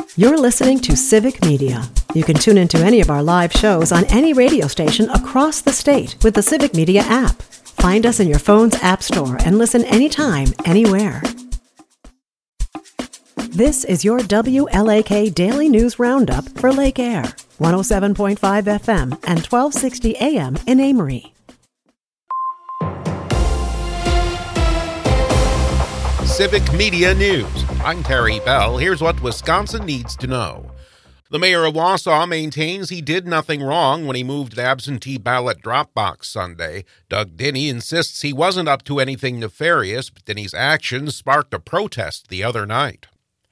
You're listening to Civic Media. You can tune into any of our live shows on any radio station across the state with the Civic Media app. Find us in your phone's app store and listen anytime, anywhere. This is your WLAK Daily News Roundup for Lake Air, 107.5 FM and 1260 AM in Amory. Civic Media News. I'm Terry Bell. Here's what Wisconsin needs to know. The mayor of Wausau maintains he did nothing wrong when he moved an absentee ballot drop box Sunday. Doug Dinny insists he wasn't up to anything nefarious, but Dinny's actions sparked a protest the other night.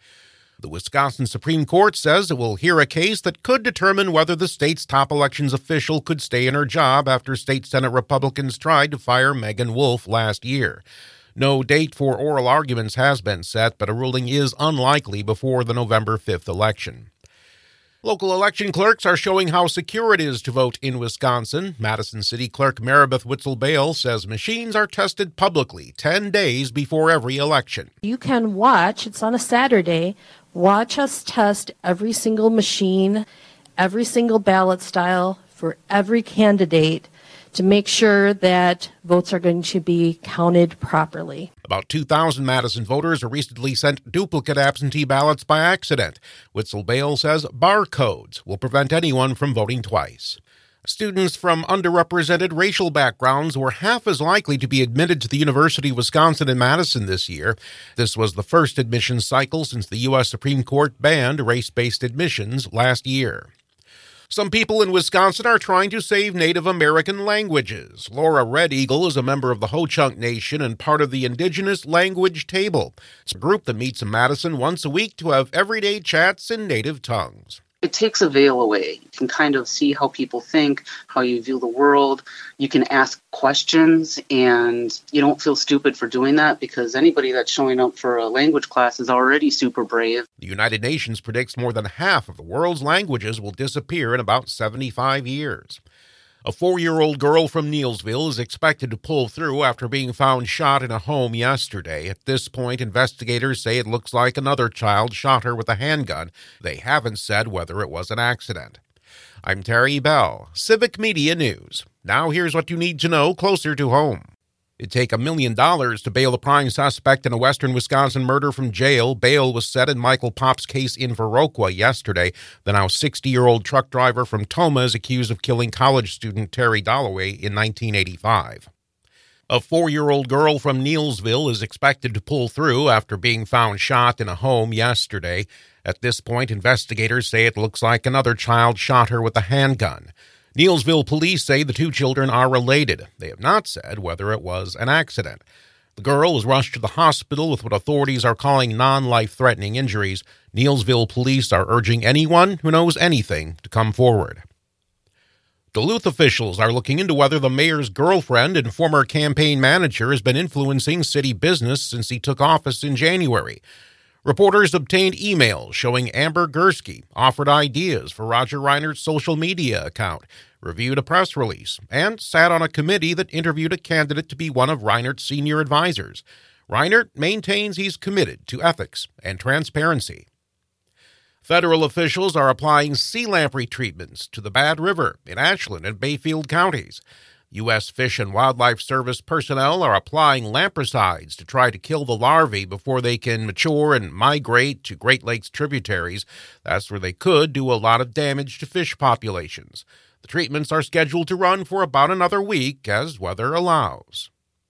The Wisconsin Supreme Court says it will hear a case that could determine whether the state's top elections official could stay in her job after state Senate Republicans tried to fire Megan Wolf last year. No date for oral arguments has been set, but a ruling is unlikely before the November 5th election. Local election clerks are showing how secure it is to vote in Wisconsin. Madison City Clerk Maribeth Witzel-Bale says machines are tested publicly 10 days before every election. You can watch, it's on a Saturday, watch us test every single machine, every single ballot style for every candidate to make sure that votes are going to be counted properly. About 2,000 Madison voters recently sent duplicate absentee ballots by accident. Witzel-Bale says barcodes will prevent anyone from voting twice. Students from underrepresented racial backgrounds were half as likely to be admitted to the University of Wisconsin in Madison this year. This was the first admissions cycle since the U.S. Supreme Court banned race-based admissions last year. Some people in Wisconsin are trying to save Native American languages. Laura Red Eagle is a member of the Ho-Chunk Nation and part of the Indigenous Language Table. It's a group that meets in Madison once a week to have everyday chats in native tongues. It takes a veil away. You can kind of see how people think, how you view the world. You can ask questions, and you don't feel stupid for doing that because anybody that's showing up for a language class is already super brave. The United Nations predicts more than half of the world's languages will disappear in about 75 years. A 4-year-old girl from Neillsville is expected to pull through after being found shot in a home yesterday. At this point, investigators say it looks like another child shot her with a handgun. They haven't said whether it was an accident. I'm Terry Bell, Civic Media News. Now here's what you need to know closer to home. It'd take $1 million to bail the prime suspect in a western Wisconsin murder from jail. Bail was set in Michael Pop's case in Viroqua yesterday. The now 60-year-old truck driver from Tomah is accused of killing college student Terry Dalloway in 1985. A 4-year-old girl from Neillsville is expected to pull through after being found shot in a home yesterday. At this point, investigators say it looks like another child shot her with a handgun. Neillsville police say the two children are related. They have not said whether it was an accident. The girl was rushed to the hospital with what authorities are calling non-life-threatening injuries. Neillsville police are urging anyone who knows anything to come forward. Duluth officials are looking into whether the mayor's girlfriend and former campaign manager has been influencing city business since he took office in January. Reporters obtained emails showing Amber Gursky offered ideas for Roger Reinert's social media account, reviewed a press release, and sat on a committee that interviewed a candidate to be one of Reinert's senior advisors. Reinert maintains he's committed to ethics and transparency. Federal officials are applying sea lamprey treatments to the Bad River in Ashland and Bayfield counties. U.S. Fish and Wildlife Service personnel are applying lampricides to try to kill the larvae before they can mature and migrate to Great Lakes tributaries. That's where they could do a lot of damage to fish populations. The treatments are scheduled to run for about another week as weather allows.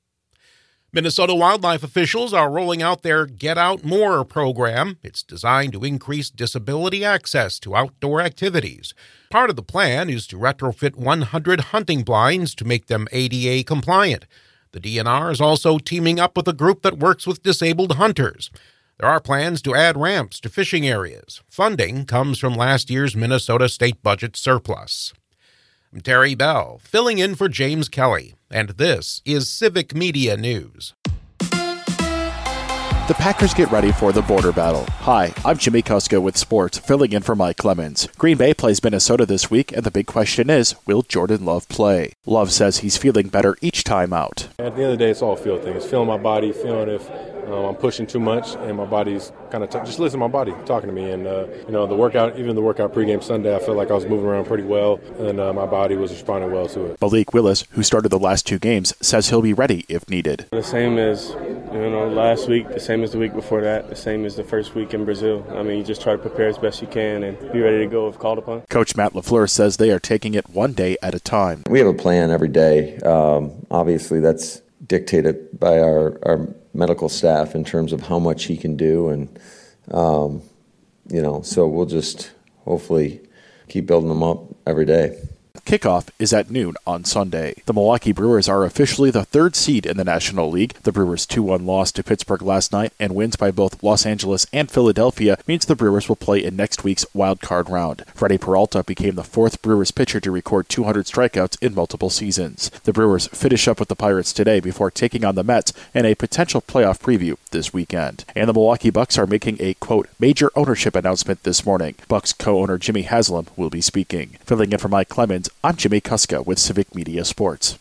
Minnesota wildlife officials are rolling out their Get Out More program. It's designed to increase disability access to outdoor activities. Part of the plan is to retrofit 100 hunting blinds to make them ADA compliant. The DNR is also teaming up with a group that works with disabled hunters. There are plans to add ramps to fishing areas. Funding comes from last year's Minnesota state budget surplus. I'm Terry Bell, filling in for James Kelly, and this is Civic Media News. The Packers get ready for the border battle. Hi, I'm Jimmy Kuska with sports, filling in for Mike Clemens. Green Bay plays Minnesota this week, and the big question is, will Jordan Love play? Love says he's feeling better each time out. At the end of the day, it's all feel things. Feeling my body, feeling if I'm pushing too much, and my body's kind of just listen to my body talking to me. And the workout pregame Sunday, I felt like I was moving around pretty well, and my body was responding well to it. Malik Willis, who started the last 2 games, says he'll be ready if needed. The same as last week, the same as the week before that, the same as the first week in Brazil. I mean, you just try to prepare as best you can and be ready to go if called upon. Coach Matt LaFleur says they are taking it one day at a time. We have a plan every day. Obviously, that's dictated by our medical staff in terms of how much he can do, and so we'll just hopefully keep building him up every day. Kickoff is at noon on Sunday. The Milwaukee Brewers are officially the 3rd seed in the National League. The Brewers' 2-1 loss to Pittsburgh last night and wins by both Los Angeles and Philadelphia means the Brewers will play in next week's wild card round. Freddie Peralta became the 4th Brewers pitcher to record 200 strikeouts in multiple seasons. The Brewers finish up with the Pirates today before taking on the Mets in a potential playoff preview this weekend. And the Milwaukee Bucks are making a, quote, major ownership announcement this morning. Bucks co-owner Jimmy Haslam will be speaking. Filling in for Mike Clemens, I'm Jimmy Kuska with Civic Media Sports.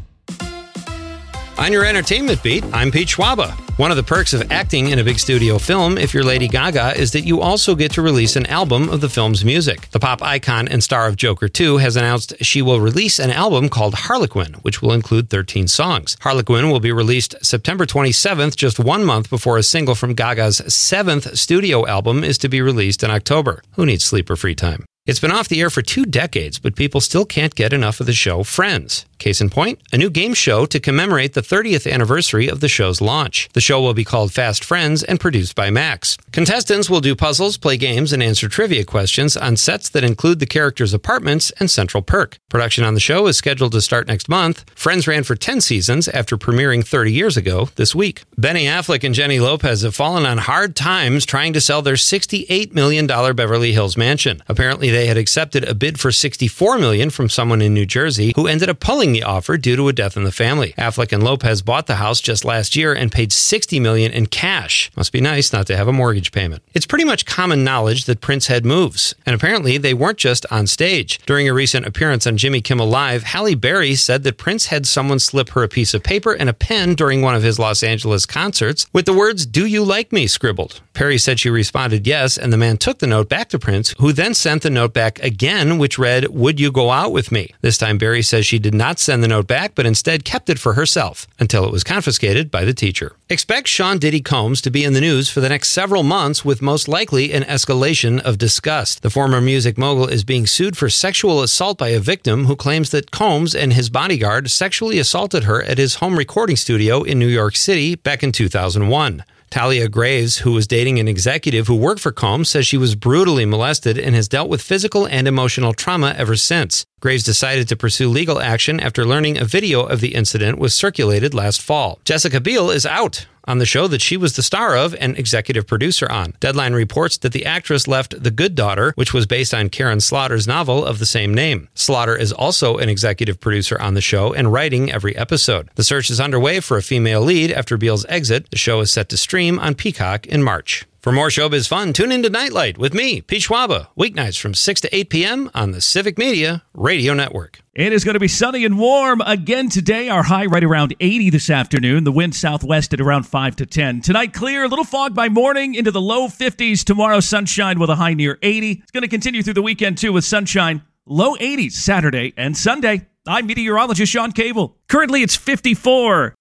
On your entertainment beat, I'm Pete Schwaba. One of the perks of acting in a big studio film, if you're Lady Gaga, is that you also get to release an album of the film's music. The pop icon and star of Joker 2 has announced she will release an album called Harlequin, which will include 13 songs. Harlequin will be released September 27th, just 1 month before a single from Gaga's 7th studio album is to be released in October. Who needs sleep or free time? It's been off the air for 2 decades, but people still can't get enough of the show Friends. Case in point, a new game show to commemorate the 30th anniversary of the show's launch. The show will be called Fast Friends and produced by Max. Contestants will do puzzles, play games, and answer trivia questions on sets that include the characters' apartments and Central Perk. Production on the show is scheduled to start next month. Friends ran for 10 seasons after premiering 30 years ago this week. Benny Affleck and Jenny Lopez have fallen on hard times trying to sell their $68 million Beverly Hills mansion. Apparently, they had accepted a bid for $64 million from someone in New Jersey who ended up pulling the offer due to a death in the family. Affleck and Lopez bought the house just last year and paid $60 million in cash. Must be nice not to have a mortgage payment. It's pretty much common knowledge that Prince had moves, and apparently they weren't just on stage. During a recent appearance on Jimmy Kimmel Live, Halle Berry said that Prince had someone slip her a piece of paper and a pen during one of his Los Angeles concerts with the words, "Do you like me?" scribbled. Perry said she responded yes, and the man took the note back to Prince, who then sent the note back again, which read, "Would you go out with me?" This time Berry says she did not send the note back, but instead kept it for herself until it was confiscated by the teacher. Expect Sean Diddy Combs to be in the news for the next several months, with most likely an escalation of disgust. The former music mogul is being sued for sexual assault by a victim who claims that Combs and his bodyguard sexually assaulted her at his home recording studio in New York City back in 2001. Talia Graves, who was dating an executive who worked for Combs, says she was brutally molested and has dealt with physical and emotional trauma ever since. Graves decided to pursue legal action after learning a video of the incident was circulated last fall. Jessica Biel is out on the show that she was the star of and executive producer on. Deadline reports that the actress left The Good Daughter, which was based on Karen Slaughter's novel of the same name. Slaughter is also an executive producer on the show and writing every episode. The search is underway for a female lead after Biel's exit. The show is set to stream on Peacock in March. For more showbiz fun, tune into Nightlight with me, Pete Schwaba, weeknights from 6 to 8 p.m. on the Civic Media Radio Network. It is going to be sunny and warm again today. Our high right around 80 this afternoon. The wind southwest at around 5 to 10. Tonight, clear, a little fog by morning into the low 50s. Tomorrow, sunshine with a high near 80. It's going to continue through the weekend, too, with sunshine. Low 80s Saturday and Sunday. I'm meteorologist Sean Cable. Currently, it's 54.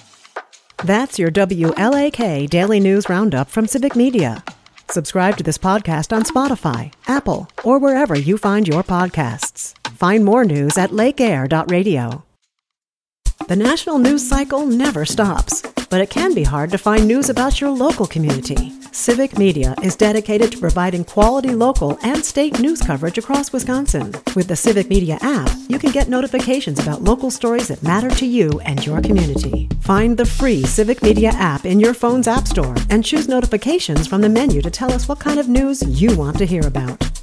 That's your WLAK Daily News Roundup from Civic Media. Subscribe to this podcast on Spotify, Apple, or wherever you find your podcasts. Find more news at lakeair.radio. The national news cycle never stops, but it can be hard to find news about your local community. Civic Media is dedicated to providing quality local and state news coverage across Wisconsin. With the Civic Media app, you can get notifications about local stories that matter to you and your community. Find the free Civic Media app in your phone's app store and choose notifications from the menu to tell us what kind of news you want to hear about.